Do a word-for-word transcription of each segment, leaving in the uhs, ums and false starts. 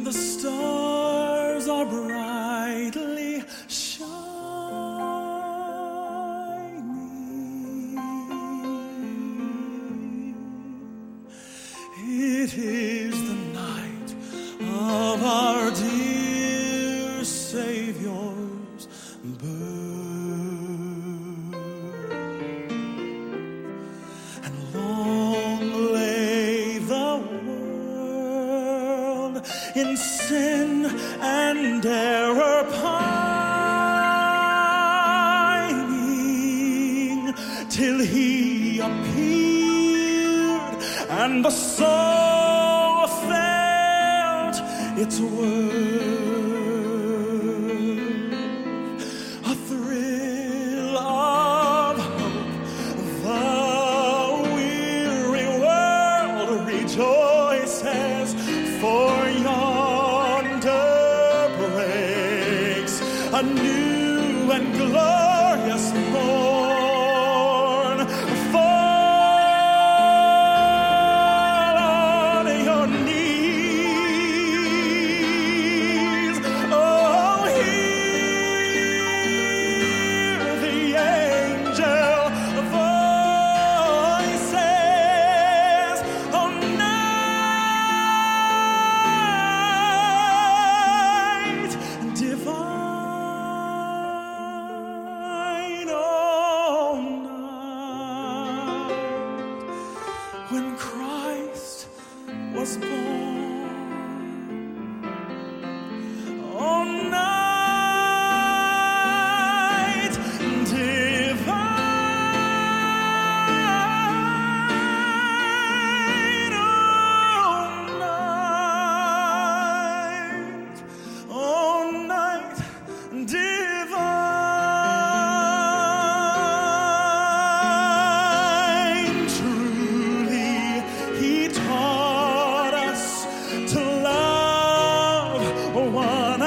The stars are brightly shining. It is the night of our dear Savior's birth, and long lay the world in sin and error pining, till he appeared and the soul felt its worth. A thrill of hope, the weary world rejoices, for yonder breaks a new and glorious morn. Fall on your knees, oh, hear the angel voices, oh, night divine, oh, night when Christ was born, oh, night divine, oh, night, oh, night divine. Truly, he taught us to love one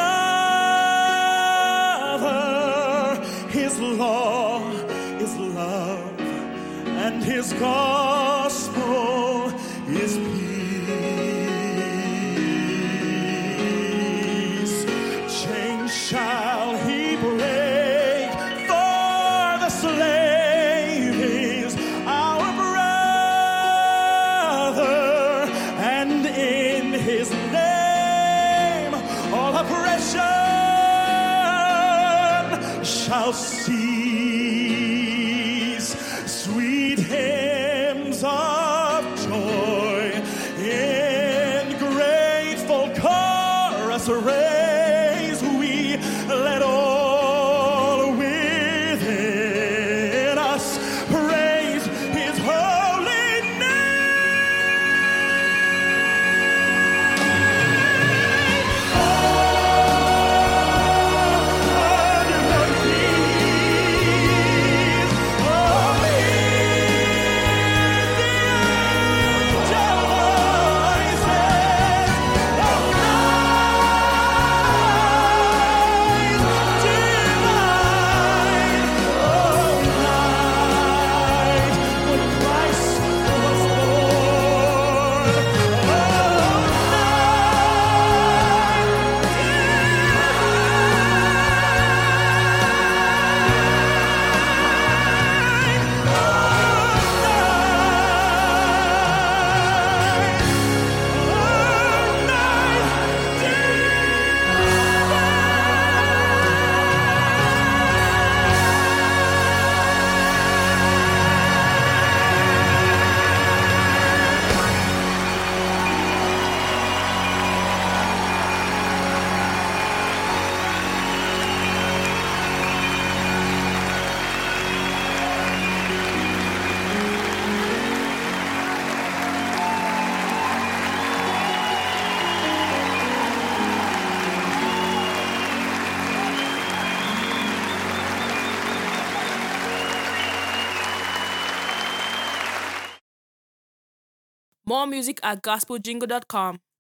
another. His law is love, and his gospel is peace. Chains shall he break, for the slave is our brother, and in his name all oppression shall cease. Sweet hymns of joy in grateful chorus raise we, let all within us praise his holy name. On your knees, oh, hear the angel voices, oh, night divine, oh, night when Christ was born, oh, More music at gospel jingle dot com.